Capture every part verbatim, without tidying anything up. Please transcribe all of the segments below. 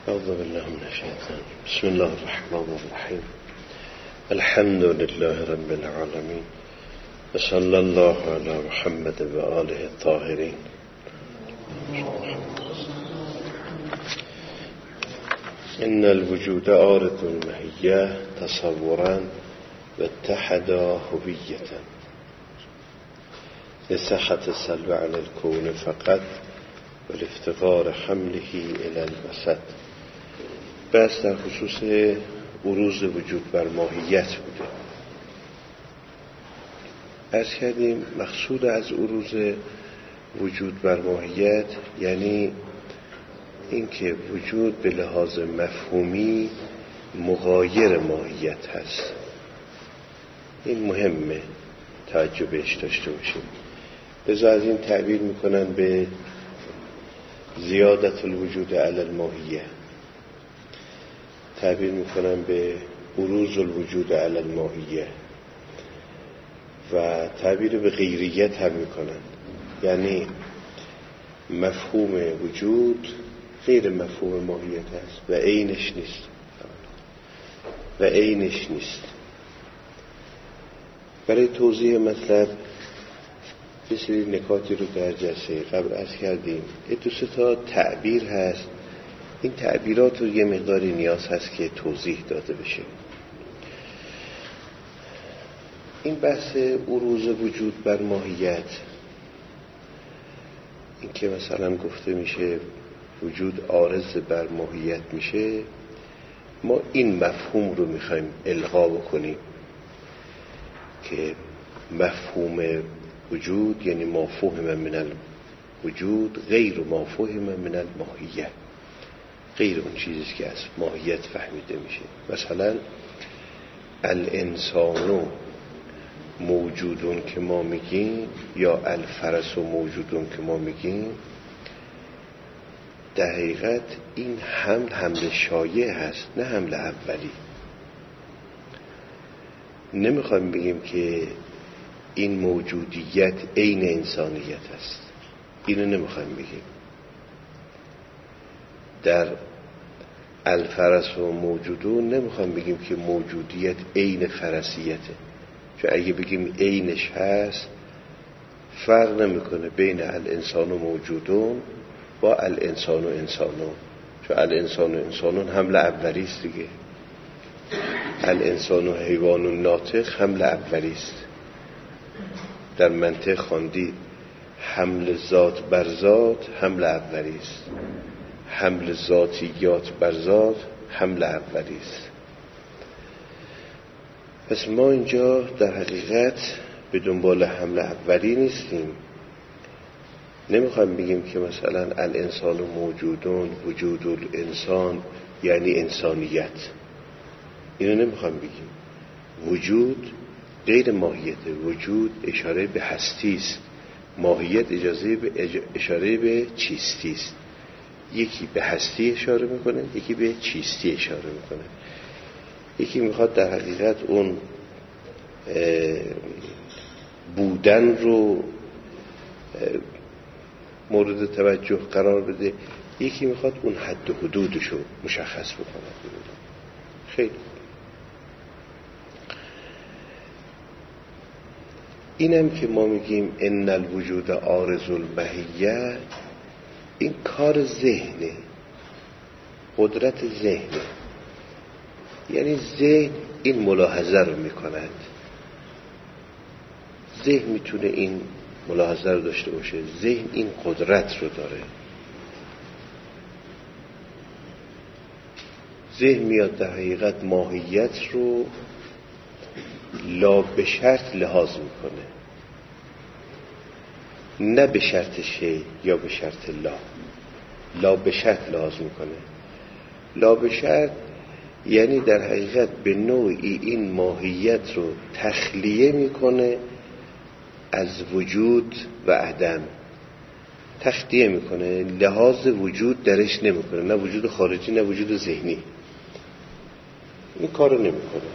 أعوذ بالله من الشيطان. بسم الله الرحمن الرحيم. الحمد لله رب العالمين وصلى الله على محمد وآله الطاهرين. إن الوجود عارض المحية تصورا واتحدا هوية لصحة السلب على الكون فقط والافتقار حمله إلى الوسط. بس در خصوص عروض وجود بر ماهیت بوده. عرض کردیم مقصود از عروض وجود بر ماهیت یعنی اینکه وجود به لحاظ مفهومی مغایر ماهیت هست. این مهمه توجه بهش داشته باشیم. لذا از این تعبیر میکنن به زیادت الوجود علی الماهیه، تعبیر میکنن به عروض الوجود علی الماهیه و تعبیر به غیریت هم میکنن، یعنی مفهوم وجود غیر مفهوم ماهیت هست و عینش نیست و عینش نیست. برای توضیح مطلب یه سری نکاتی رو در جلسه قبل عرض کردیم. یه دو سه تا تعبیر هست، این تعبیرات رو یه مقداری نیاز هست که توضیح داده بشه. این بحث عروض وجود بر ماهیت، این که مثلا گفته میشه وجود عارض بر ماهیت میشه، ما این مفهوم رو میخوایم الغا بکنیم که مفهوم وجود یعنی ما فهم من الوجود غیر ما فهم من الماهیه، غیر اون چیزی که از ماهیت فهمیده میشه. مثلا الانسانو موجودون که ما میگیم یا الفرسو موجودون که ما میگیم، در حقیقت این حمل حمل شایع هست، نه حمل اولی. نمیخوایم بگیم که این موجودیت عین انسانیت است، اینو نمیخوایم بگیم. در الفرس و موجودون نمیخوایم بگیم که موجودیت عین فرسیته، چون اگه بگیم عینش هست فرق نمیکنه بین الانسان و موجودون با الانسان و انسانون، چون الانسان و انسانون حمل اولی است دیگه. الانسان و حیوان و ناطق حمل اولی است. در منطق خواندید حمل ذات بر ذات حمل اولی است، حمل ذاتیات بر ذات حمل اولی است. پس ما اینجا در حقیقت به دنبال حمل اولی نیستیم. نمیخوایم بگیم که مثلا الانسان و موجودون وجود الانسان یعنی انسانیت، اینو نمیخوایم بگیم. وجود غیر ماهیت، وجود اشاره به هستی است، ماهیت اجازه به اشاره به چیستی است. یکی به هستی اشاره میکنه، یکی به چیستی اشاره میکنه. یکی میخواد در حقیقت اون بودن رو مورد توجه قرار بده، یکی میخواد اون حد و حدودش رو مشخص بکنه. خیلی اینم که ما میگیم ان الوجود عارض المحیه، این کار ذهنه، قدرت ذهنه. یعنی ذهن این ملاحظه رو میکند، ذهن میتونه این ملاحظه رو داشته باشه، ذهن این قدرت رو داره. ذهن میاد در حقیقت ماهیت رو لا به شرط لحاظ میکنه، نه به شرط شی یا به شرط لا، لا به شرط لحاظ میکنه. لا به شرط یعنی در حقیقت به نوعی این ماهیت رو تخلیه میکنه از وجود و عدم، تخلیه میکنه، لحاظ وجود درش نمیکنه، نه وجود خارجی نه وجود ذهنی. این کار رو نمیکنه،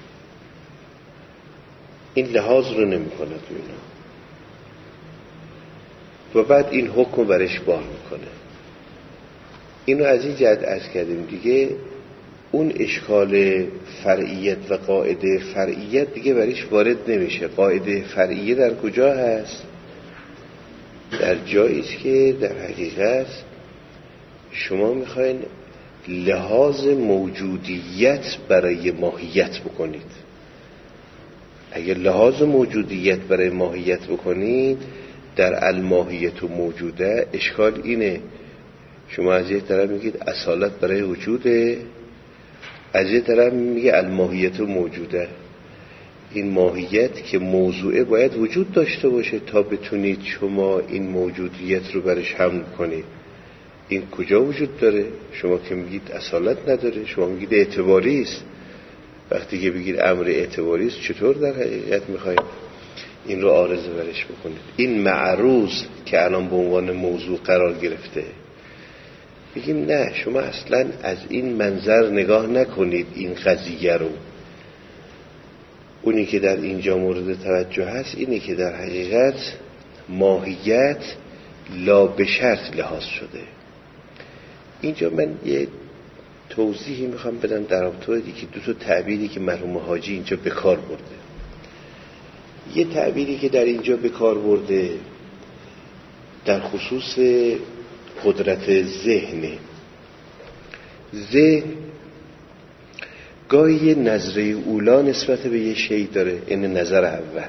این لحاظ رو نمیکنه تو اینا و بعد این حکم برش بار میکنه. اینو از این جهت عرض کردیم دیگه. اون اشکال فرعیت و قاعده فرعیت دیگه بریش وارد نمیشه. قاعده فرعیه در کجا هست؟ در جایی است که در حقیقت شما میخواین لحاظ موجودیت برای ماهیت بکنید. اگر لحاظ موجودیت برای ماهیت بکنید در الماهیت و موجوده، اشکال اینه شما از یه طرف میگید اصالت برای وجوده، از یه طرف میگه الماهیت و موجوده. این ماهیت که موضوعه باید وجود داشته باشه تا بتونید شما این موجودیت رو برش حمل کنید. این کجا وجود داره؟ شما که میگید اصالت نداره، شما میگید اعتباری است. وقتی که بگید امر اعتباری است، چطور در حقیقت میخواید این رو عارضه برش بکنید؟ این معروض که الان به عنوان موضوع قرار گرفته، بگیم نه، شما اصلا از این منظر نگاه نکنید این قضیه رو. اونی که در اینجا مورد توجه هست اینه که در حقیقت ماهیت لا به شرط لحاظ شده. اینجا من یه توضیحی میخوام بدم در رابطه که دو تا تعبیری که مرحوم حاجی اینجا به کار برده. یه تعبیری که در اینجا به کار برده در خصوص قدرت ذهنه. ذهن گاهی یه نظره اولا نسبت به یه شی داره، این نظر اول.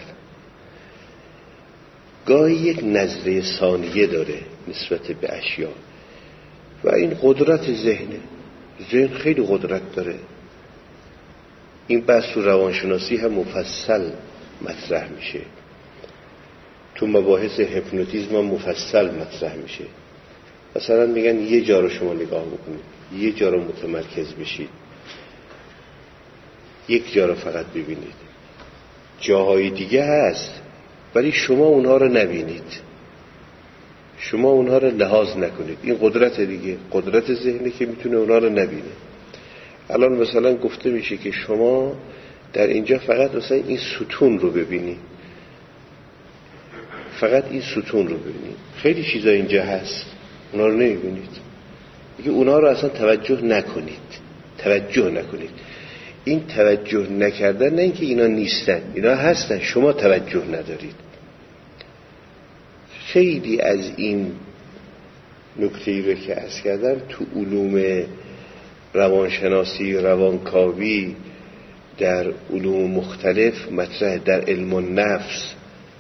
گاهی یک نظره ثانیه داره نسبت به اشیا و این قدرت ذهنه. ذهن خیلی قدرت داره. این بحث تو روانشناسی هم مفصل مطرح میشه، تو مباحث هیپنوتیزم هم مفصل مطرح میشه. مثلا میگن یه جا رو شما نگاه بکنید، یه جا رو متمرکز بشید، یک جا رو فقط ببینید. جاهای دیگه هست ولی شما اونها رو نبینید، شما اونها رو لحاظ نکنید. این قدرت دیگه، قدرت ذهنی که میتونه اونها رو نبینه. الان مثلا گفته میشه که شما در اینجا فقط مثلا این ستون رو ببینید، فقط این ستون رو ببینید. خیلی چیزا اینجا هست اونا رو نمیبینید. میگه اونا رو اصلا توجه نکنید، توجه نکنید. این توجه نکردن نه اینکه اینا نیستن، اینا هستن، شما توجه ندارید. خیلی از این نکته‌ای رو که عرض کردم تو علوم روانشناسی، روانکاوی، در علوم مختلف مطرح، در علم النفس،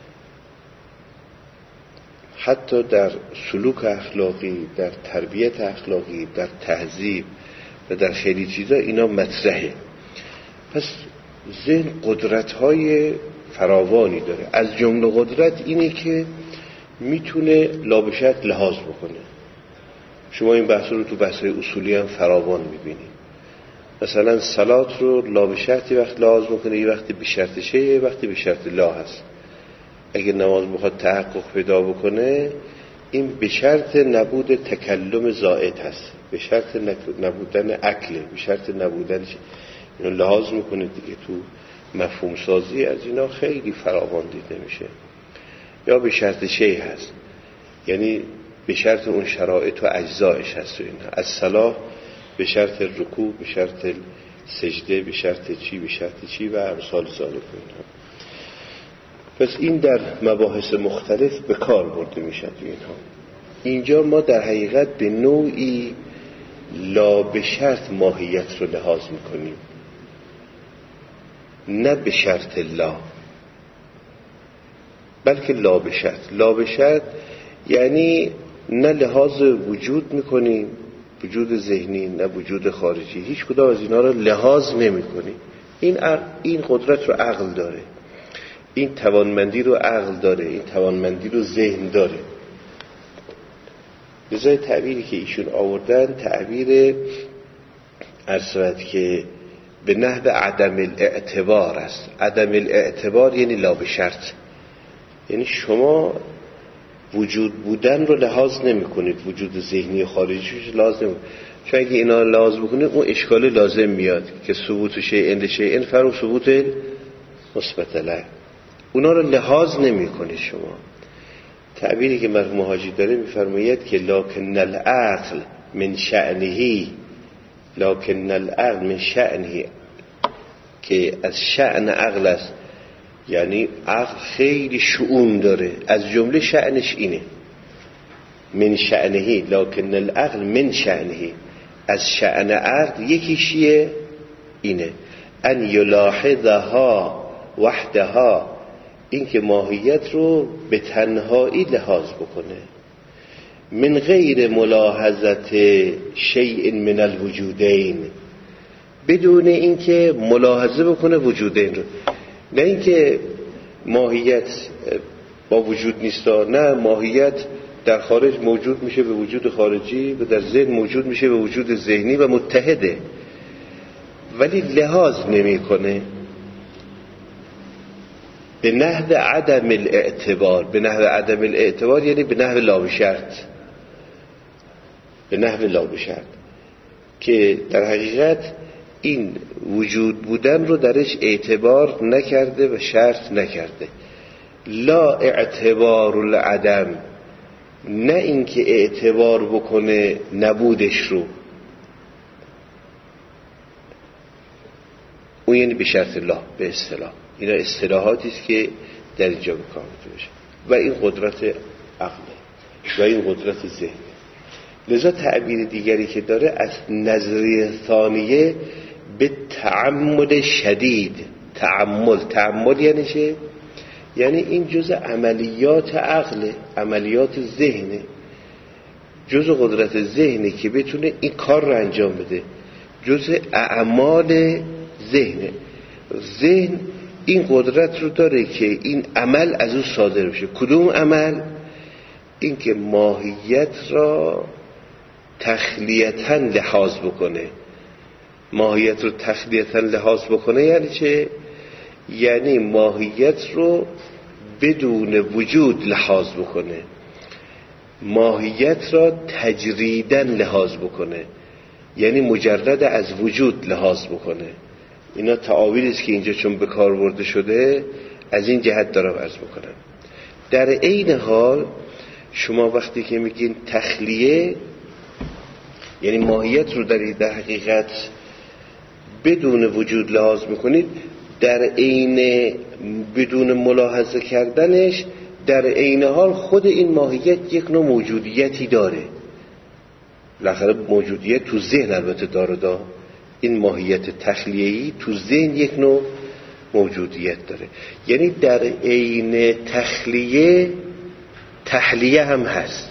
حتی در سلوک اخلاقی، در تربیت اخلاقی، در تهذیب و در خیلی چیزا اینا مطرحه. پس ذهن قدرت‌های فراوانی داره. از جمله قدرت اینه که میتونه لابشت لحاظ بکنه. شما این بحث رو تو بحث‌های اصولی هم فراوان میبینید. مثلا صلات رو لابشت یه وقت لحاظ بکنه، یه وقت به شرط شه، یه وقت به شرط لا هست. اگه نماز بخواد تحقق پیدا بکنه، این به شرط نبود تکلم زائد هست، به شرط نبودن عقل، به شرط نبودن اینو لحاظ میکنه دیگه. تو مفهوم سازی از اینا خیلی فراوان دیده میشه. یا به شرط شی هست، یعنی به شرط اون شرایط و اجزایش هست. و اینا از صلاح به شرط رکوع، به شرط سجده، به شرط چی، به شرط چی و امثال ذالک. اینا پس این در مباحث مختلف به کار برده میشه تو اینها. اینجا ما در حقیقت به نوعی لا به شرط ماهیت رو لحاظ میکنیم، نه به شرط لا، بلکه لا به شرط. لا به شرط یعنی نه لحاظ وجود میکنیم، وجود ذهنی، نه وجود خارجی، هیچ کدام از اینا رو لحاظ نمیکنیم. این این قدرت رو عقل داره، این توانمندی رو عقل داره، این توانمندی رو ذهن داره. لذا تعبیری که ایشون آوردن تعبیر ارسلت که به نحو عدم الاعتبار است. عدم الاعتبار یعنی لا به شرط، یعنی شما وجود بودن رو لحاظ نمی کنید، وجود ذهنی و خارجیش لازم نمی کنید. چون اگه اینا لحاظ بکنید اون اشکال لازم میاد که ثبوت شیء اند شیء فرع ثبوت مثبت له، اونا رو لحاظ نمی کنید شما. تعبیری که مرحوم حاجی داره میفرماید که لکن العقل من شأنه لکن العقل من شأنه، که از شأن عقل است، یعنی عقل خیلی شؤون داره، از جمله شأنش اینه. من شأنه لکن العقل من شأنه، از شأن عقل یکیشیه اینه ان یلاحظها وحدها، این که ماهیت رو به تنهایی لحاظ بکنه، من غیر ملاحظت شیء من الوجودین، بدون اینکه ملاحظه بکنه وجودین رو. نه اینکه ماهیت با وجود نیست، نه، ماهیت در خارج موجود میشه به وجود خارجی و در ذهن موجود میشه به وجود ذهنی و متحده، ولی لحاظ نمیکنه به نحو عدم الاعتبار. به نحو عدم الاعتبار یعنی به نحو لا بشرط، به نحو لا بشرط، که در حقیقت این وجود بودن رو درش اعتبار نکرده و شرط نکرده. لا اعتبار العدم، نه اینکه اعتبار بکنه نبودش رو، اون یعنی به شرط الله، به اصطلاح. اینا اصطلاحاتی است که در اینجا به کار میشه و این قدرت عقله و این قدرت ذهنه. لذا تعبیر دیگری که داره از نظریه ثانیه به تعمل شدید. تعمل تعمل یعنی چه؟ یعنی این جزء عملیات عقله، عملیات ذهنه، جزء قدرت ذهنه که بتونه این کار رو انجام بده، جزء اعمال ذهنه. ذهن این قدرت رو داره که این عمل از او صادر بشه. کدوم عمل؟ این که ماهیت را تخلیتاً لحاظ بکنه. ماهیت رو تخلیتاً لحاظ بکنه یعنی چه؟ یعنی ماهیت رو بدون وجود لحاظ بکنه، ماهیت را تجریداً لحاظ بکنه، یعنی مجرد از وجود لحاظ بکنه. اینا تعابیری است که اینجا چون به کار برده شده از این جهت دارم عرض بکنم. در عین حال شما وقتی که میگین تخلیه، یعنی ماهیت رو در در حقیقت بدون وجود لحاظ میکنید، در عین بدون ملاحظه کردنش در عین حال خود این ماهیت یک نوع موجودیتی داره. بالاخره موجودیت تو ذهن البته داره، دا این ماهیت تخلیه‌ای تو ذهن یک نوع موجودیت داره. یعنی در عین تخلیه تحلیه هم هست،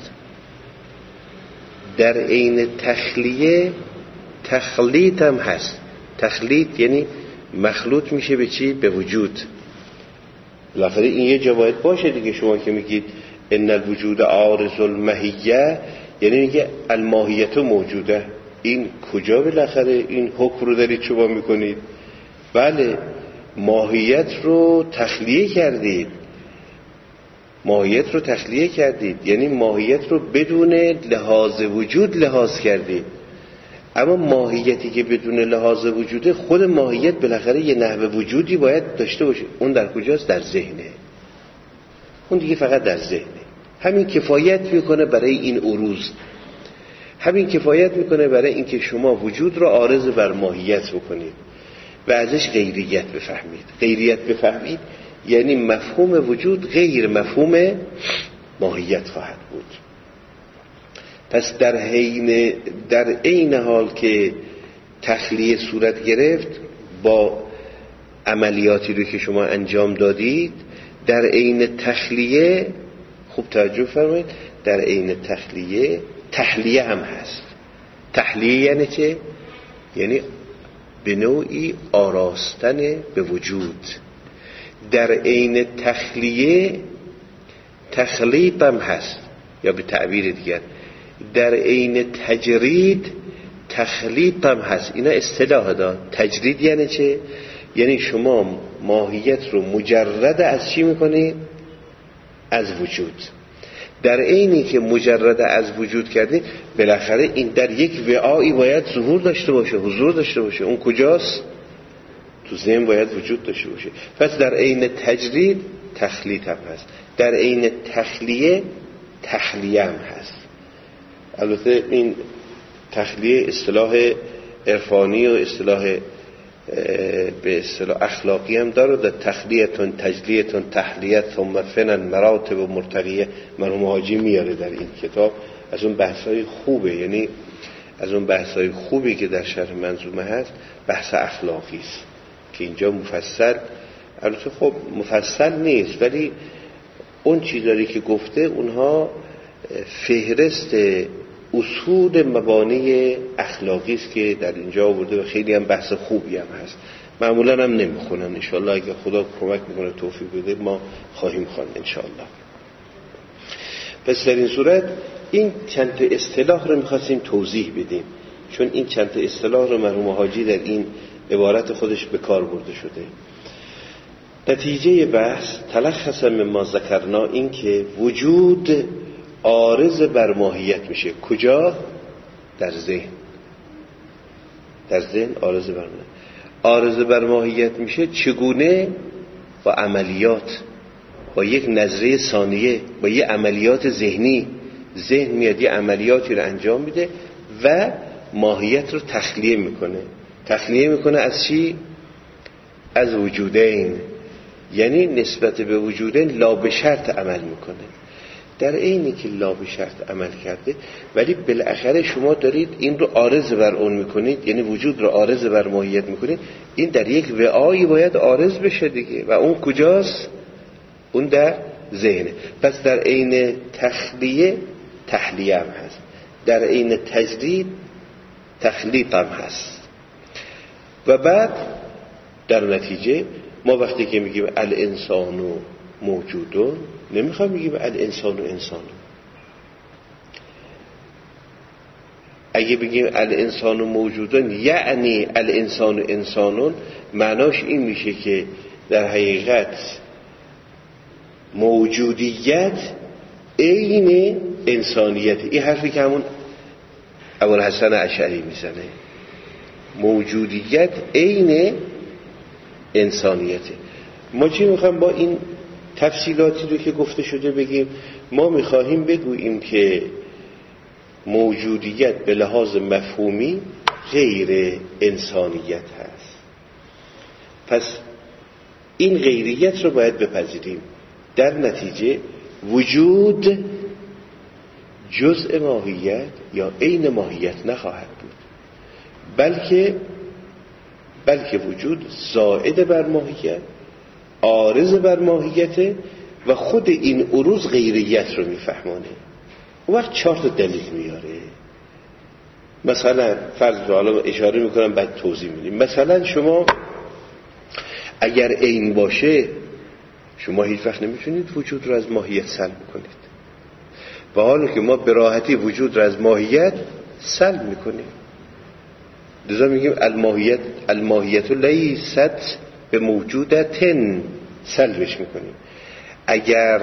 در عین تخلیه تخلیط هم هست. تخلیط یعنی مخلوط میشه به چی؟ به وجود. بالاخره این یه جا باید باشه دیگه. شما که میگید ان الوجود عارض الماهیه، یعنی میگه الماهیت موجوده. این کجا بالاخره این حکم رو دارید شما میکنید؟ بله، ماهیت رو تخلیه کردید، ماهیت رو تخلیه کردید، یعنی ماهیت رو بدون لحاظ وجود لحاظ کردید. اما ماهیتی که بدون لحاظ وجوده، خود ماهیت بالاخره یه نحوه وجودی باید داشته باشه. اون در کجاست؟ در ذهنه. اون دیگه فقط در ذهنه. همین کفایت میکنه برای این عروض، همین کفایت میکنه برای اینکه شما وجود رو عارض بر ماهیت بکنید و ازش غیریت بفهمید. غیریت بفهمید یعنی مفهوم وجود غیر مفهوم ماهیت خواهد بود. پس در حین در عین حال که تخلیه صورت گرفت با عملیاتی رو که شما انجام دادید، در عین تخلیه، خوب توجه فرمایید، در عین تخلیه تحلیه هم هست. تحلیه یعنی چه؟ یعنی به نوعی آراستن به وجود. در عین تخلیه تخلیط هم هست، یا به تعبیر دیگر در عین تجرید تخلیط هم هست. اینا اصطلاح داد. تجرید یعنی چه؟ یعنی شما ماهیت رو مجرد از چی میکنید؟ از وجود. در عینی که مجرد از وجود کردید، بالاخره این در یک وعایی باید ظهور داشته باشه، حضور داشته باشه. اون کجاست؟ تو ذهن باید وجود داشته باشه. پس در عین تجرید تخلیط هم هست، در عین تخلیه تحلیه هم هست. البته این تخلیه اصطلاح عرفانی و اصطلاح به اصطلاح اخلاقی هم داره، در تخلیه‌تون تجلیه‌تون تحلیه ثم فنن مراتب و مرتقیه مرحوم حاجی میاره در این کتاب. از اون بحث‌های خوبه، یعنی از اون بحث‌های خوبی که در شرح منظومه هست بحث اخلاقی است که اینجا مفصل، البته خب مفصل نیست ولی اون چیزایی که گفته اونها فهرست اصول مبانی اخلاقی است که در اینجا آورده و خیلی هم بحث خوبی هم هست. معمولا هم نمیخونن، انشاءالله اگه خدا کمک میکنه توفیق بده ما خواهیم خواند انشاءالله. پس در این صورت این چند تا اصطلاح رو میخواستیم توضیح بدیم، چون این چند تا اصطلاح رو مرحوم حاجی در این عبارت خودش به کار برده شده. نتیجه بحث تلخص مما ذکرنا این که وجود عارض بر ماهیت میشه. کجا؟ در ذهن. در ذهن عارض بر ماهیت عارض بر ماهیت میشه. چگونه؟ با عملیات، با یک نظریه ثانیه، با یک عملیات ذهنی. ذهن میاد یه عملیاتی رو انجام میده و ماهیت رو تخلیه میکنه. تخلیه میکنه از چی؟ از وجودین، یعنی نسبت به وجودین لا به شرط عمل میکنه. در اینی که لا به شرط عمل کرده ولی بالاخره شما دارید این رو عارض بر اون میکنید، یعنی وجود رو عارض بر ماهیت میکنید. این در یک وعایی باید عارض بشه دیگه، و اون کجاست؟ اون در ذهنه. پس در عین تخلیه تحلیه هم هست، در عین تجدید تخلیق هم هست. و بعد در نتیجه ما وقتی که میگیم الانسان موجودون نمیخوایم بگیم الانسان و انسان. اگه بگیم الانسان موجودون یعنی الانسان و انسانون، معناش این میشه که در حقیقت موجودیت عین انسانیت. این حرفی که همون ابوالحسن اشعری میزنه، موجودیت عین انسانیته. ما چی میخوایم با این تفصیلاتی رو که گفته شده بگیم؟ ما میخواهیم بگوییم که موجودیت به لحاظ مفهومی غیر انسانیت هست. پس این غیریت رو باید بپذیریم. در نتیجه وجود جزء ماهیت یا عین ماهیت نخواهد بود، بلکه بلکه وجود زائد بر ماهیت، عارض بر ماهیت و خود این عروض غیریت رو میفهمانه. اون وقت چهار تا دلیل میاره. مثلا فرض رو حالا اشاره میکنم بعد توضیح میدیم. مثلا شما اگر عین باشه شما هیچ وقت نمیتونید وجود رو از ماهیت سلب کنید، و حالا که ما به راحتی وجود رو از ماهیت سلب میکنیم. لذا میگیم الماهیت الماهیت لیست به موجودتن، سلبش میکنیم. اگر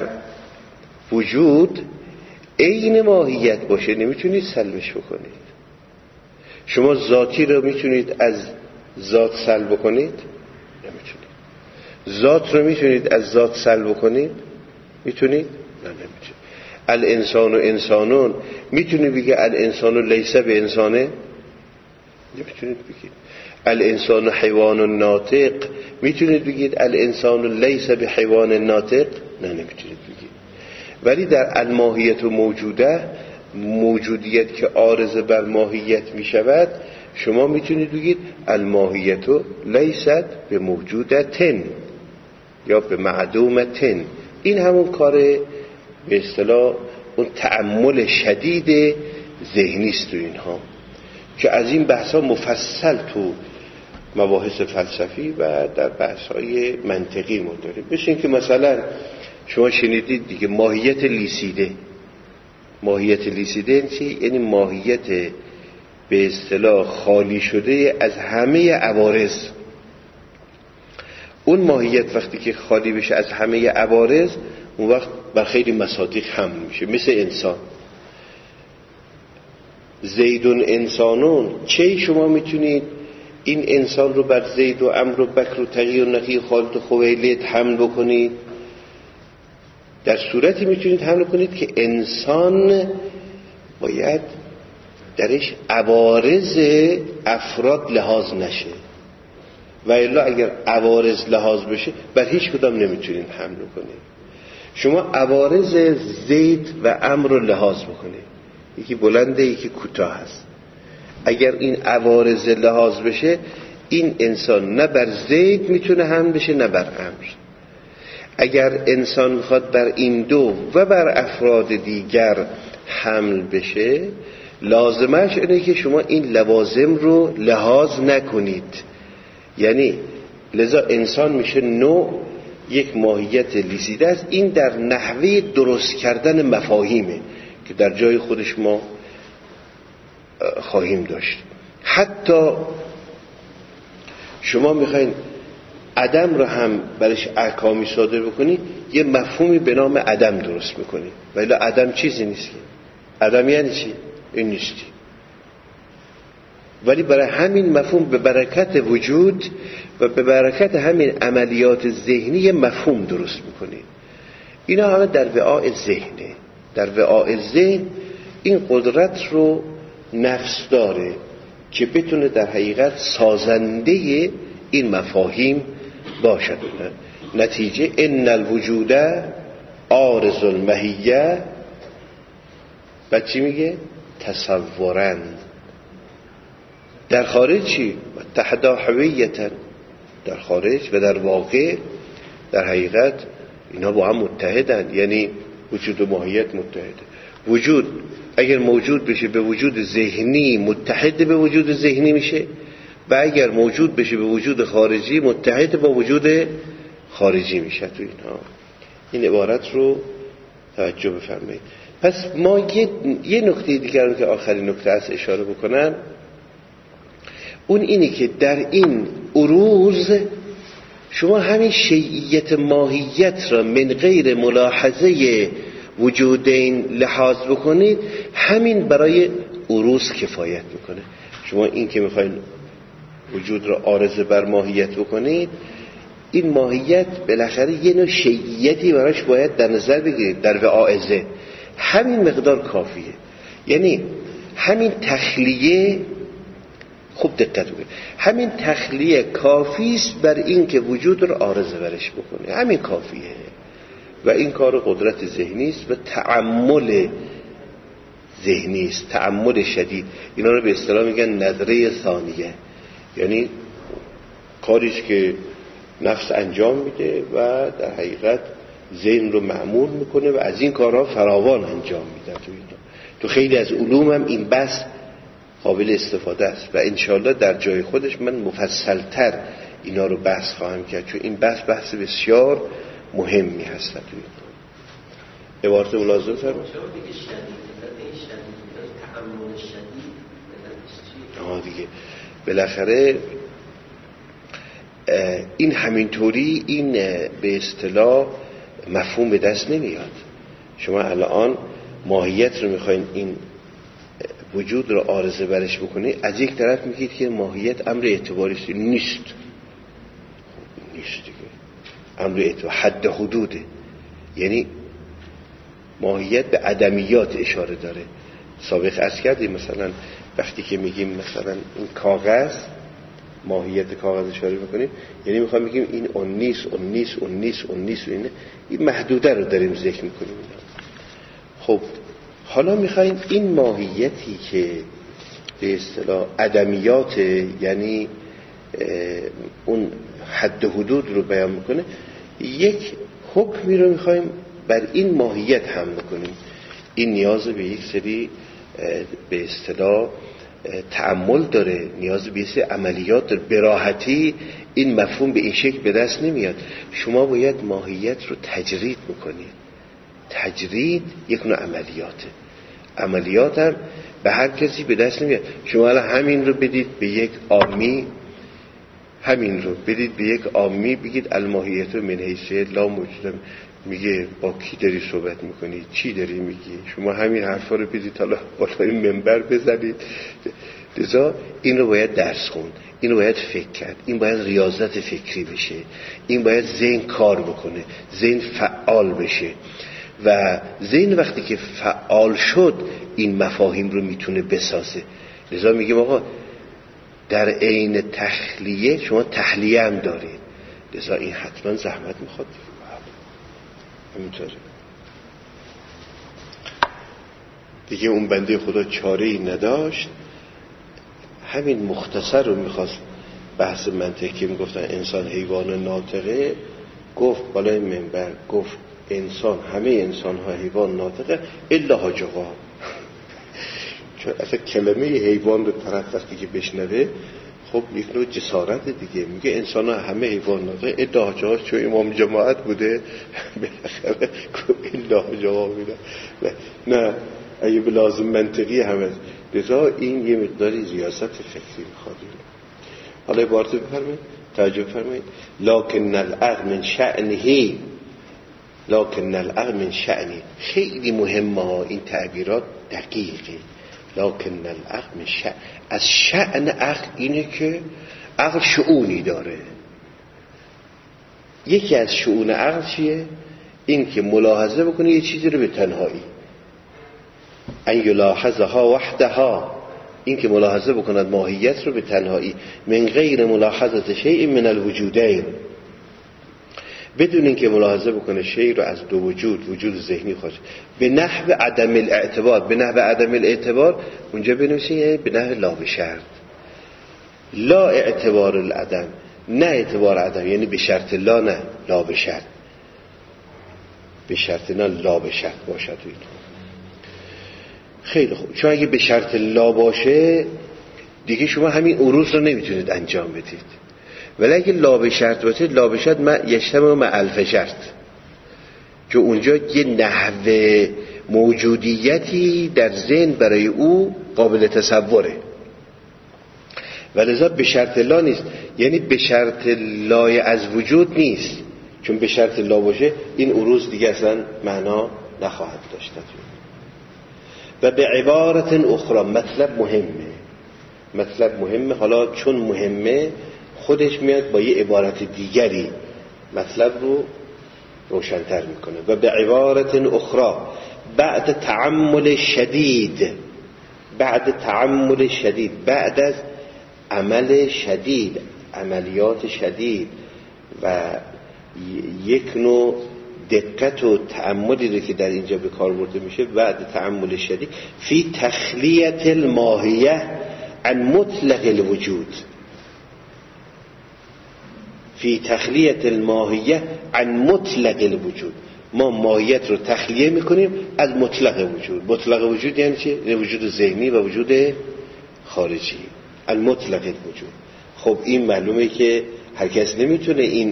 وجود عین ماهیت باشه نمیتونید سلبش بکنید. شما ذاتی رو میتونید از ذات سلب کنید؟ نمیتونید. ذات رو میتونید از ذات سلب کنید؟ میتونید؟ نه نمیتونید. الانسان و انسانون میتونید بگید الانسان لیس به انسانه؟ نمیتونید بگید. الانسان حیوان ناطق میتونید بگید الانسان لیس به حیوان ناطق؟ نه نمیتونید بگید. ولی در الماهیت و موجوده، موجودیت که عارض بر ماهیت میشود، شما میتونید بگید الماهیت لیست به موجودتن یا به معدومتن. این همون کار به اصطلاح اون تأمل شدید ذهنی است تو اینها که از این بحثا مفصل تو مباحث فلسفی و در بحث‌های منطقی ما داریم. مثل این که مثلا شما شنیدید دیگه ماهیت لیسیده. ماهیت لیسیده چی؟ یعنی ماهیت به اصطلاح خالی شده از همه عوارض. اون ماهیت وقتی که خالی بشه از همه عوارض، اون وقت بر خیلی مصادیق حمل میشه. مثل انسان، زیدون انسانون، چه شما میتونید این انسان رو بر زید و عمرو و بکر و تقی و نقی و خالد و خویلد حمل بکنید؟ در صورتی میتونید حمل کنید که انسان باید درش عوارض افراد لحاظ نشه، و الا اگر عوارض لحاظ بشه بر هیچ کدام نمیتونین حمل کنید. شما عوارض زید و عمرو رو لحاظ بکنید، یکی بلنده یکی کوتاه هست. اگر این عوارض لحاظ بشه این انسان نه بر زید میتونه حمل بشه نه بر عمرو. اگر انسان میخواد بر این دو و بر افراد دیگر حمل بشه لازمش اینه که شما این لوازم رو لحاظ نکنید. یعنی لذا انسان میشه نوع، یک ماهیت لیسیده است. این در نحوه درست کردن مفاهیمه که در جای خودش ما خواهیم داشت. حتی شما میخواین عدم رو هم برش احکامی صادر بکنی، یه مفهومی به نام عدم درست میکنی، ولی عدم چیزی نیست. عدم یعنی چی؟ این نیستی. ولی برای همین مفهوم به برکت وجود و به برکت همین عملیات ذهنی مفهوم درست میکنی. اینا همه در وعاء ذهنه. در وعاء ذهن این قدرت رو نفس داره که بتونه در حقیقت سازنده این مفاهیم باشد. نتیجه ان الوجود عارض المحیه، بعد چی میگه؟ تصورن. در خارج چی؟ تحدا حویتن. در خارج و در واقع در حقیقت اینا با هم متحدن، یعنی وجود و ماهیت متحده. وجود اگر موجود بشه به وجود ذهنی متحد به وجود ذهنی میشه، و اگر موجود بشه به وجود خارجی متحد با وجود خارجی میشه. تو اینها این عبارت رو توجه بفرمایید. پس ما یه, یه نکته دیگر که آخرین نکته است اشاره بکنم، اون اینی که در این عروض شما همین شیعیت ماهیت را من غیر ملاحظه وجودین لحاظ بکنید، همین برای عروض کفایت میکنه. شما این که میخواین وجود را عارض بر ماهیت بکنید، این ماهیت بالاخره یه نوع شیعیتی براش باید در نظر بگیرید. در وعاء همین مقدار کافیه. یعنی همین تخلیه، خوب دقت بکنید، همین تخلیه کافی است بر این که وجود رو عارض برش بکنه. همین کافیه و این کار قدرت ذهنی است و تأمل ذهنی است، تأمل شدید. اینا رو به اصطلاح میگن نظره ثانیه، یعنی کاریش که نفس انجام میده و در حقیقت ذهن رو معمول میکنه و از این کارها فراوان انجام میده. تو, تو خیلی از علوم هم این بحث قابل استفاده است و انشاءالله در جای خودش من مفصلتر اینا رو بحث خواهم کرد، چون این بحث بحث بسیار مهمی هست. تو این عبارت ملازم فرمایید. آها دیگه بالاخره این همینطوری این به اصطلاح مفهوم به دست نمیاد. شما الان ماهیت رو میخواین این وجود رو عارضه برش بکنی، از یک طرف میگید که ماهیت امر اعتباری نیست. نیست دیگه، امر اعتبار حد حدوده، یعنی ماهیت به عدمیات اشاره داره. سابق عرض کردیم مثلا وقتی که میگیم مثلا این کاغذ، ماهیت کاغذ اشاره میکنیم، یعنی میخوام بگیم این اون نیست اون نیست اون نیست اون نیست و اینه، این محدوده رو داریم ذکر میکنیم. خب حالا میخوایم این ماهیتی که به اصطلاح عدمیات، یعنی اون حد حدود رو بیان میکنه، یک حکمی رو میخوایم بر این ماهیت حمل کنیم. این نیاز به یک سری به اصطلاح تأمل داره، نیاز به یک سری عملیات داره. براحتی این مفهوم به این شکل به دست نمیاد. شما باید ماهیت رو تجرید میکنید. تجرید یک نوع عملیاته. عملیات هم به هر کسی به دست نمیاد. شما الان همین رو بدید به یک عامی، همین رو بدید به یک عامی بگید الماهیت من حیث لا موجود، میگه با کی داری صحبت میکنی، چی داری میگی؟ شما همین حرفا رو بدید حالا بالای منبر بزنید. لذا این رو باید درس خوند، این رو باید فکر کرد، این باید ریاضت فکری بشه، این باید ذهن کار بکنه، ذهن فعال بشه. و ذهن وقتی که فعال شد این مفاهیم رو میتونه بسازه. لذا میگیم آقا در عین تخلیه شما تحلیه هم دارید، لذا این حتما زحمت میخواد. همینطوره دیگه. اون بنده خدا چاره‌ای نداشت، همین مختصر رو میخواست بحث منطقی میگفتن انسان حیوان ناطقه، گفت بالای منبر گفت انسان همه انسان ها حیوان ناطقه الا حاج آقا. چون اصلا کلمه حیوان رو طرف وقتی که بشنوه خب یک نوع جسارت دیگه، میگه انسان ها همه حیوان ناطقه الا حاج آقا، چون امام جماعت بوده بالاخره الا حاج آقا بوده. نه اگه به لازم منطقی هم هست، لذا این یه مقداری ریاست فکری میخواد. حالا عبارت بفرمایید، توجه بفرمایید. لکن العقل من شأنه، لکن العقل من شأنه. خیلی مهمه ها این تعبیرات، دقیقه. لکن العقل من شأن، از شأن عقل اینه که عقل شؤونی داره. یکی از شؤون عقل چیه؟ این که ملاحظه بکنه یه چیزی رو به تنهایی، ان یلاحظها وحدها، این که ملاحظه بکند ماهیت رو به تنهایی، من غیر ملاحظه شیء من الوجودین، بدون اینکه ملاحظه بکنه شیء رو از دو وجود، وجود ذهنی خودش، به نحو عدم الاعتبار. به نحو عدم الاعتبار اونجا بنویسید به نحو لا بشرط، لا اعتبار العدم، نه اعتبار عدم، یعنی به شرط لا، نه لا بشرط، به شرط نه لا بشرط باشد. خیلی خوب، چون اگه به شرط لا باشه دیگه شما همین عروض رو نمیتونید انجام بدید، ولی اگه لا به شرط باشه، لا به شرط ما یجتمع مع الف شرط، که اونجا یه نحو موجودیتی در ذهن برای او قابل تصوره، ولذا به شرط لا نیست، یعنی به شرط لای از وجود نیست، چون به شرط لا باشه این عروض دیگه اصلا معنا نخواهد داشت. و به عبارت اخرى، مطلب مهمه، مطلب مهمه، حالا چون مهمه خودش میاد با یه عبارت دیگری مطلب رو روشن‌تر میکنه. و به عبارت اخرى، بعد تعمل شدید، بعد تعمل شدید، بعد از عمل شدید، عملیات شدید و یک نوع دقت و تأملی رو که در اینجا به کار برده میشه، بعد تأمل شدید فی تخلیت الماهیه عن مطلق الوجود، فی تخلیت الماهیه عن مطلق الوجود، ما ماهیت رو تخلیه میکنیم از مطلق وجود. مطلق وجود یعنی چی؟ یعنی وجود ذهنی و وجود خارجی، المطلق الوجود. خب این معلومه که هر کس نمیتونه این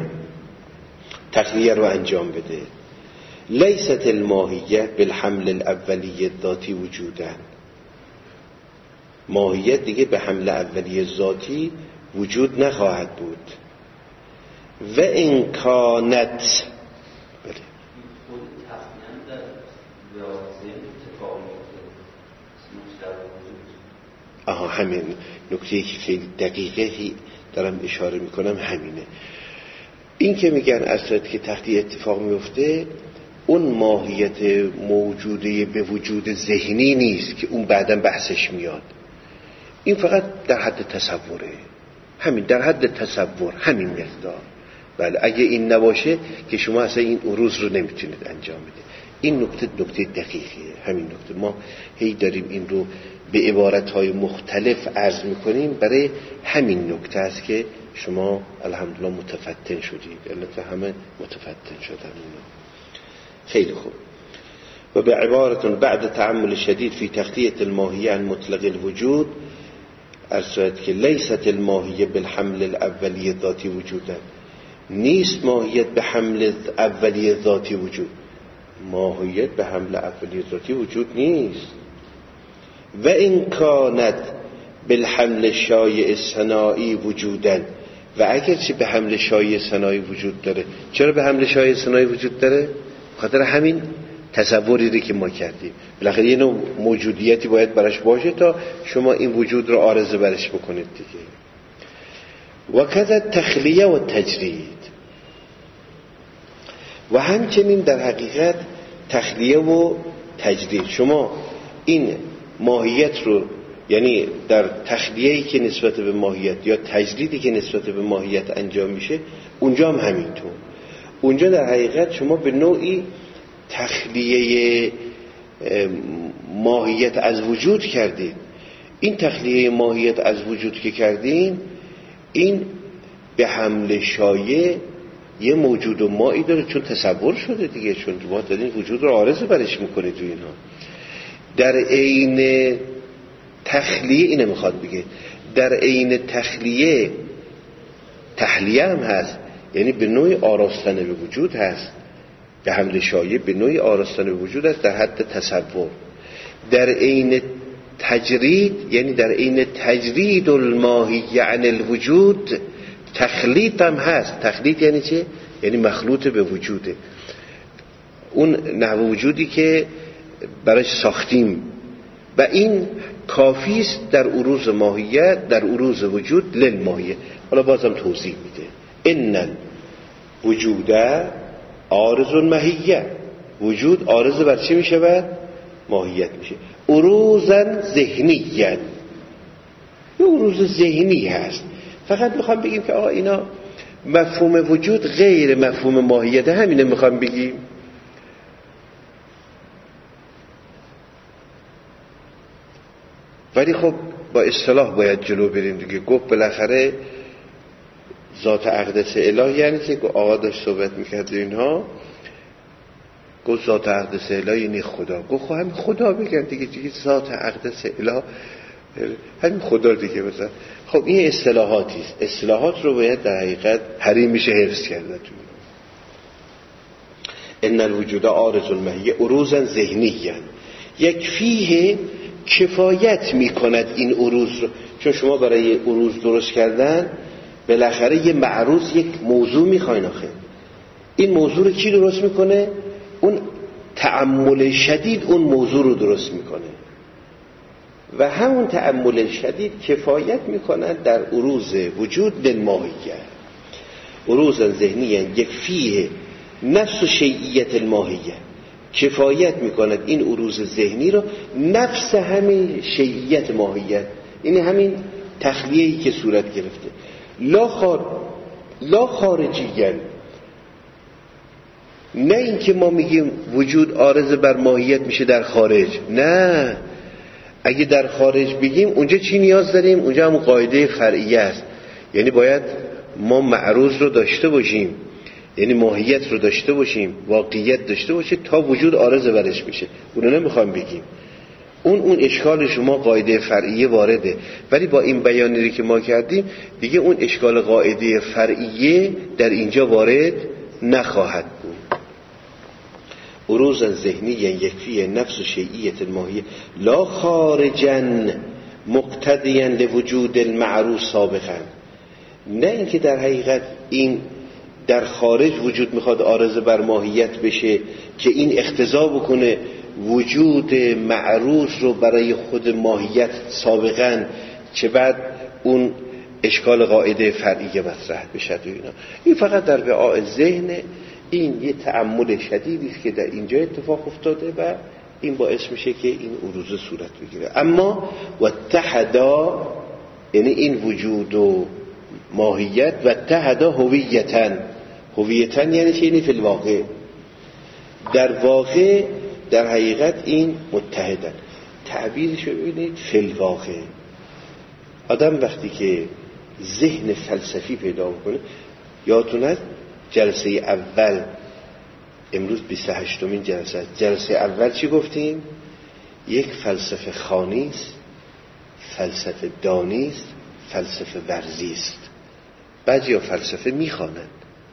تخلیه رو انجام بده. لیست الماهیه بالحمل الاولی ذاتی وجودن، ماهیت دیگه به حمل اولی ذاتی وجود نخواهد بود. و این کانت، بله آها همین نکته که خیلی دقیقه دارم اشاره میکنم همینه. این که میگن اصلا که تحتی اتفاق میفته اون ماهیت موجوده به وجود ذهنی نیست که اون بعداً بحثش میاد، این فقط در حد تصوره، همین در حد تصور، همین مقدار. بله اگه این نباشه که شما اصلا این عروض رو نمیتونید انجام بده. این نکته نکته دقیقیه، همین نکته ما هی داریم این رو به عبارتهای مختلف عرض میکنیم برای همین نکته است که شما الحمدلله متفتن شدید، البته همه متفتن شدن. خیلی خوب. و به عبارت بعد تعمل شدید فی تخلیه الماهیه عن مطلق الوجود، ارشد که لیست الماهیه بالحمل الاولی ذاتی وجودا، نیست ماهیت به حمل اولی ذاتی وجود، ماهیت به حمل اولی ذاتی وجود نیست. و این کانت بالحمل شایع صناعی وجودن، و اگر چه به حمل شایع صناعی وجود داره، چرا به حمل شایع صناعی وجود داره؟ خاطر همین تصوری که ما کردیم، بالاخره یه نوع موجودیتی باید براش باشه تا شما این وجود رو عارضه برش بکنید دیگه. و کذا تخلیه و تجرید، و همچنین در حقیقت تخلیه و تجدید. شما این ماهیت رو، یعنی در تخلیه‌ای که نسبت به ماهیت یا تجدیدی که نسبت به ماهیت انجام میشه، اونجا هم همینطور. اونجا در حقیقت شما به نوعی تخلیه ماهیت از وجود کردید. این تخلیه ماهیت از وجود که کردین، این به حمل شایع یه موجود و مایی داره، چون تصور شده دیگه، چون ما دارین وجود رو عارض برش میکنه تو اینا. در عین تخلیه، اینه میخواد بگه، در عین تخلیه تحلیه هم هست، یعنی به نوعی آراستن به وجود هست. به حمل شایع به نوعی آراستن به وجود هست در حد تصور. در عین تجرید، یعنی در عین تجرید الماهی عن الوجود، تخلیط هم هست. تخلیط یعنی چه؟ یعنی مخلوط به وجوده، اون نحو وجودی که برای ساختیم، و این کافی است در عروض ماهیت، در عروض وجود للماهیه. حالا بازم توضیح میده. ان الوجود عارض ماهیه، وجود عارض بر چی میشه؟ بر ماهیت میشه. عروضا ذهنیه، یه عروض ذهنی هست. فقط میخوام بگیم که آقا اینا مفهوم وجود غیر مفهوم ماهیت، همینه میخوام بگیم. ولی خب با اصطلاح باید جلو بریم دیگه. گفت بالاخره ذات اقدس اله، یعنی که آقا داشت صحبت میکرد اینها، گفت ذات اقدس اله یعنی خدا. گفت خب همین خدا بگن دیگه، دیگه ذات اقدس اله همین خدا دیگه مثلا. خب این اصطلاحاتی است، اصطلاحات رو باید در حقیقت حریم میشه حفظ کرده تو. ان الوجود عارض الماهیه عروضا ذهنیا یکفیه، کفایت میکند این عروض رو. چون شما برای عروض درست کردن بالاخره یه معروض، یک موضوع میخواین. آخه این موضوع رو کی درست میکنه؟ اون تأمل شدید اون موضوع رو درست میکنه، و همون تأمل شدید کفایت میکنند در عروض وجود للماهیه. عروضا ذهنیه یکفیه نفس شیعیت الماهیه، کفایت میکند این عروض ذهنی رو نفس همین شیعیت ماهیت، این همین تخلیه‌ای که صورت گرفته. لا خار لا خارجیاً، نه اینکه ما میگیم وجود عارض بر ماهیت میشه در خارج، نه. اگه در خارج بگیم اونجا چی نیاز داریم؟ اونجا همون قاعده فرعیه است، یعنی باید ما معروض رو داشته باشیم، یعنی ماهیت رو داشته باشیم، واقعیت داشته باشه تا وجود عارض برش میشه. اونو نمیخوام بگیم، اون اون اشکال شما قاعده فرعیه وارده. ولی با این بیانیری که ما کردیم دیگه اون اشکال قاعده فرعیه در اینجا وارد نخواهد بود. عروضا ذهنی یکفی نفس شیعیت الماهیه لا خارجا مقتدیا لوجود المعروض سابقا، نه اینکه در حقیقت این در خارج وجود میخواد عارض بر ماهیت بشه که این اقتضا بکنه وجود معروض رو برای خود ماهیت سابقا، چه بعد اون اشکال قاعده فرعیه مطرح بشه. اینا این فقط در وعاء ذهن. این یه تأمل شدیدی است که در اینجا اتفاق افتاده و این باعث میشه که این عروض صورت بگیره. اما و تحدا، یعنی این وجود و ماهیت، و تحدا هویتن، هویتن یعنی چه؟ یعنی فی الواقع، در واقع در حقیقت این متحدن. تعبیرش رو ببینید، فی الواقع. آدم وقتی که ذهن فلسفی پیدا میکنه، یادتون هست جلسه اول، امروز بیست و هشتمین جلسه است، جلسه اول چی گفتیم؟ یک فلسفه خوانیست، فلسفه دانیست، فلسفه ورزیست. بعضی ها فلسفه میخوانند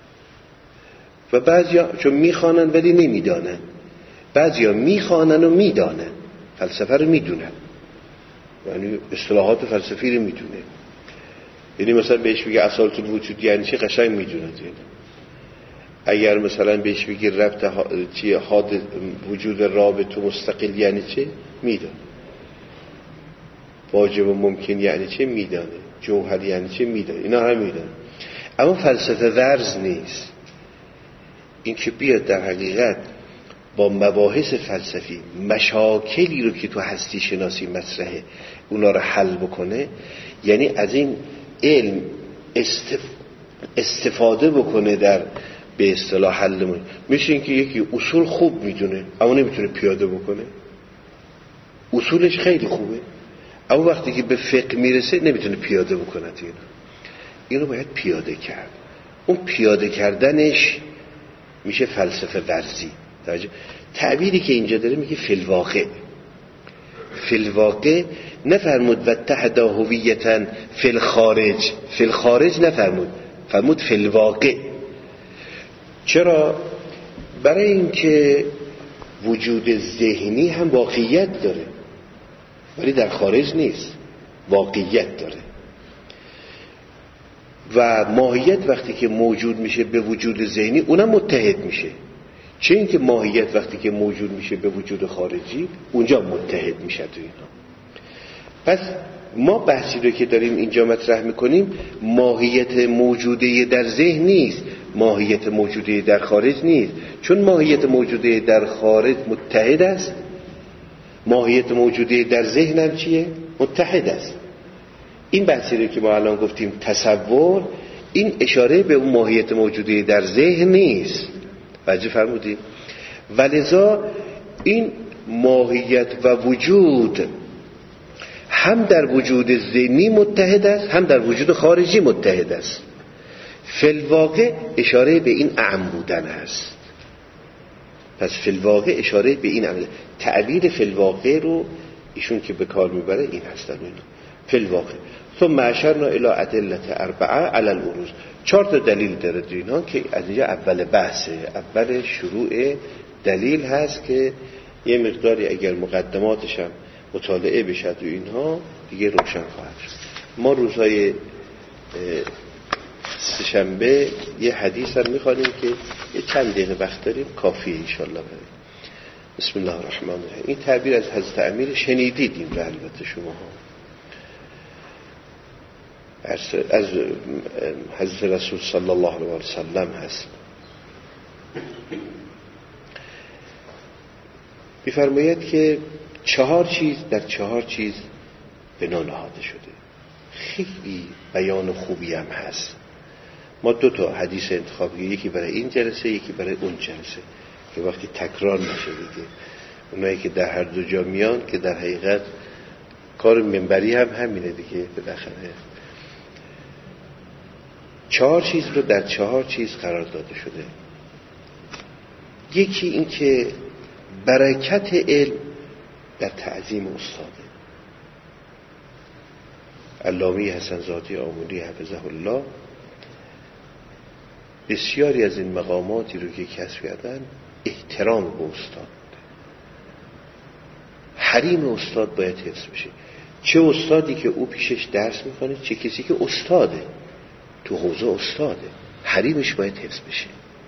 و بعضی ها چون میخوانند ولی نمیدانند، بعضی ها میخوانند و میدانند، فلسفه رو میدونند، یعنی اصطلاحات فلسفی رو میدونه. یعنی مثلا بهش بگه اصالت الوجود یعنی چی، قشنگ میدونه. اگر مثلا بهش بگی ربط ها... چی حاد وجود رابط و مستقل یعنی چه، میدانه. واجب و ممکن یعنی چه، میدانه. جوهر یعنی چه، میدانه. اینا هم میدانه. اما فلسفه ورز نیست. این که بیاد در حقیقت با مباحث فلسفی مشاکلی رو که تو هستی شناسی مطرحه اونا رو حل بکنه، یعنی از این علم استف... استفاده بکنه در به اصطلاح حل. میشه این که یکی اصول خوب میدونه اما نمیتونه پیاده بکنه، اصولش خیلی خوبه اما وقتی که به فقه میرسه نمیتونه پیاده بکنه. اینا اینو باید پیاده کرد. اون پیاده کردنش میشه فلسفه ورزی. تعبیری که اینجا داره میگه فی الواقع، فی الواقع نفرمود و تحدا هویتا فی الخارج، فی الخارج نفرمود، فرمود فی الواقع. چرا؟ برای اینکه وجود ذهنی هم واقعیت داره ولی در خارج نیست، واقعیت داره. و ماهیت وقتی که موجود میشه به وجود ذهنی اونم متحد میشه، چه اینکه ماهیت وقتی که موجود میشه به وجود خارجی اونجا متحد میشه تو اینا. پس ما بحثی رو که داریم اینجا مطرح میکنیم ماهیت موجوده در ذهن نیست، ماهیت موجوده در خارج نیست، چون ماهیت موجوده در خارج متحد است، ماهیت موجوده در ذهن هم چیه؟ متحد است. این بحثی رو که ما الان گفتیم تصور، این اشاره به اون ماهیت موجوده در ذهن نیست. توجه فرمودید؟ ولذا این ماهیت و وجود هم در وجود ذهنی متحد است هم در وجود خارجی متحد است. فی الواقع اشاره به این اعم بودن است. پس فی الواقع اشاره به این اعم. تعبیر فی الواقع رو ایشون که به کار میبره این هستن اینا. فی الواقع ثم اشرنا الی ادله اربعه علی العروض. چهار تا دلیل داره اینا که از اینجا اول بحثه، اول شروع دلیل هست که یه مقداری اگر مقدماتش هم مطالعه بشه تو اینها دیگه روشن خواهد شد. ما روزهای سه‌شنبه یه حدیث هم میخوانیم که یه چند دقیقه وقت داریم کافیه انشالله بریم. بسم الله الرحمن الرحیم. این تعبیر از حضرت امیر شنیدید این رو البته شما ها، از حضرت رسول صلی الله علیه و سلم هست. می‌فرماید که چهار چیز در چهار چیز بنا نهاده شده. خیلی بیان خوبی هم هست. ما دو تا حدیث انتخاب کردیم، یکی برای این جلسه یکی برای اون جلسه که وقتی تکرار نشه دیگه. اونایی که در هر دو جا میان که در حقیقت کار منبری هم همینه دیگه. بالاخره چهار چیز رو در چهار چیز قرار داده شده. یکی این که برکت علم در تعظیم استاده. علامه حسن زادی آملی حفظه الله بسیاری از این مقاماتی رو که کسب کردن احترام به استاد، حریم استاد باید حفظ بشه. چه استادی که او پیشش درس میکنه، چه کسی که استاده تو حوزه استاده، حریمش باید حفظ بشه.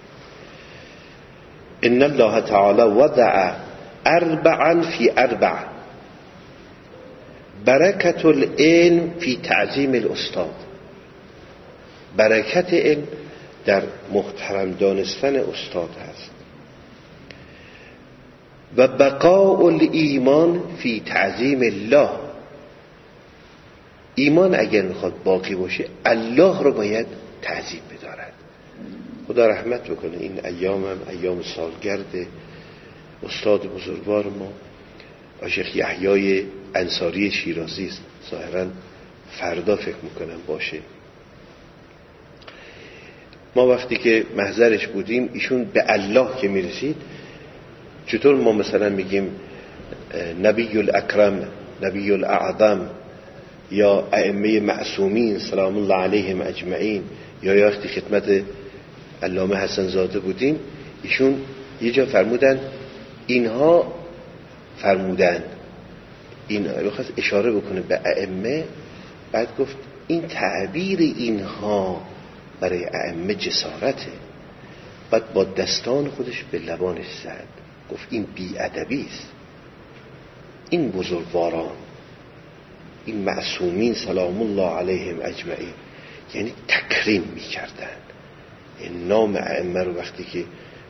ان الله تعالی وضع اربعا فی اربع، برکت العلم فی تعظیم الاستاد. برکت علم در محترم دانستن استاد هست. و بقاء الایمان فی تعظیم الله. ایمان اگر میخواد باقی باشه الله رو باید تعظیم بدارد. خدا رحمت بکنه. این ایام هم ایام سالگرد استاد بزرگوار ما شیخ یحیی انصاری شیرازی است. ظاهرا فردا فکر میکنم باشه. ما وقتی که محضرش بودیم ایشون به الله که میرسید، چطور ما مثلا میگیم نبی الاکرم، نبی الاعظم یا ائمه معصومین سلام الله علیهم اجمعین، یا وقتی خدمت علامه حسن زاده بودیم ایشون یه جا فرمودن اینها فرمودن این بخواست اشاره بکنه به ائمه، بعد گفت این تعبیر اینها برای ائمه جسارته. بعد با دستان خودش به لبانش زد، گفت این بی‌ادبی است. این بزرگواران، این معصومین سلام الله علیهم اجمعین، یعنی تکریم میکردن. این نام ائمه رو وقتی که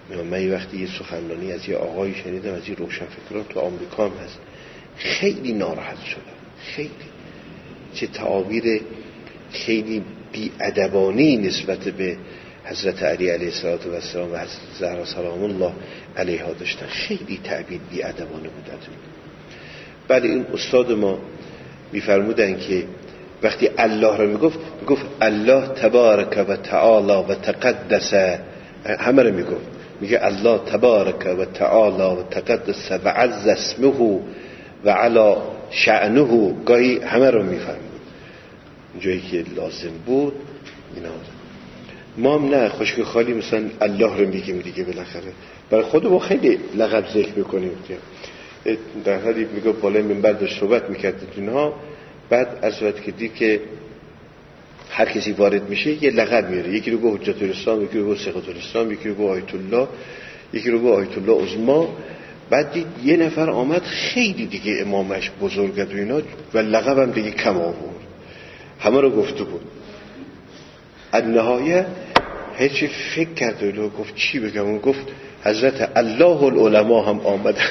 من یه وقتی یه سخنرانی از یه آقایی شنیدم از یه روشنفکران تو آمریکا هم هست، خیلی ناراحت شدم، خیلی چه تعابیر خیلی بی‌ادبانه‌ای نسبت به حضرت علی علیه السلام و حضرت زهرا سلام الله علیها داشتن، خیلی تعبیر بی‌ادبانه بود. بعد این استاد ما میفرمودن که وقتی الله رو میگفت میگفت الله تبارک و تعالی و تقدس، همه رو میگفت، میگه الله تبارک و تعالی و تقدس و عز اسمه و علا شأنه، گاهی همه رو میفرمود جایی که لازم بود اینا. ما هم نه خشک خالی مثلا الله رو میگیم دیگه، بالاخره برای خودمون خیلی لقب ذکر میکنیم. در حالی میگه بالای منبر داشت صحبت میکرد اینها، بعد از وقتی که دید که هر کسی وارد میشه یه لقب میاره، یکی رو گفت حجت الاسلام، یکی رو گفت ثقة الاسلام، یکی رو گفت آیت الله، یکی رو گفت آیت الله عظمی. بعد دید یه نفر آمد خیلی دیگه امامش بزرگد و اینا و لقب هم دیگه کم آورد، همه رو گفته بود. از نهایت هیچی فکر کرد و گفت چی بگم، اون گفت حضرت الله العلماء هم آمدن.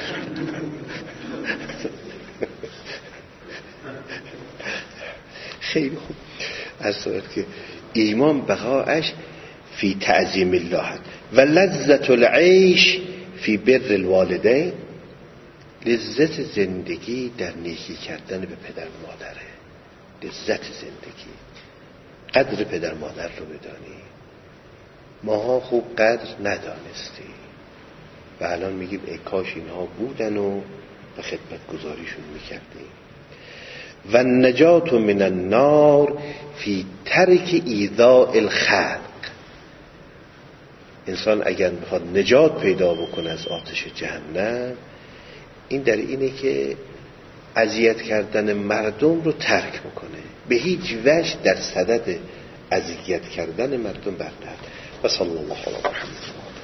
خیلی خوب. از صورت که ایمان بقاش فی تعظیم الله و لذت العیش فی بر الوالدین، لذت زندگی در نیکی کردن به پدر مادره، لذت زندگی، قدر پدر مادر رو بدانی. ماها خوب قدر ندانستیم و الان میگیم ای کاش اینها بودن و به خدمت گذاریشون میکردیم. و نجات من النار فی ترک ایذاء الخلق، انسان اگر میخواد نجات پیدا بکنه از آتش جهنم، این در اینه که اذیت کردن مردم رو ترک بکنه، به هیچ وجه در صدد اذیت کردن مردم بر نهاد. و صلی الله علیه و سلم.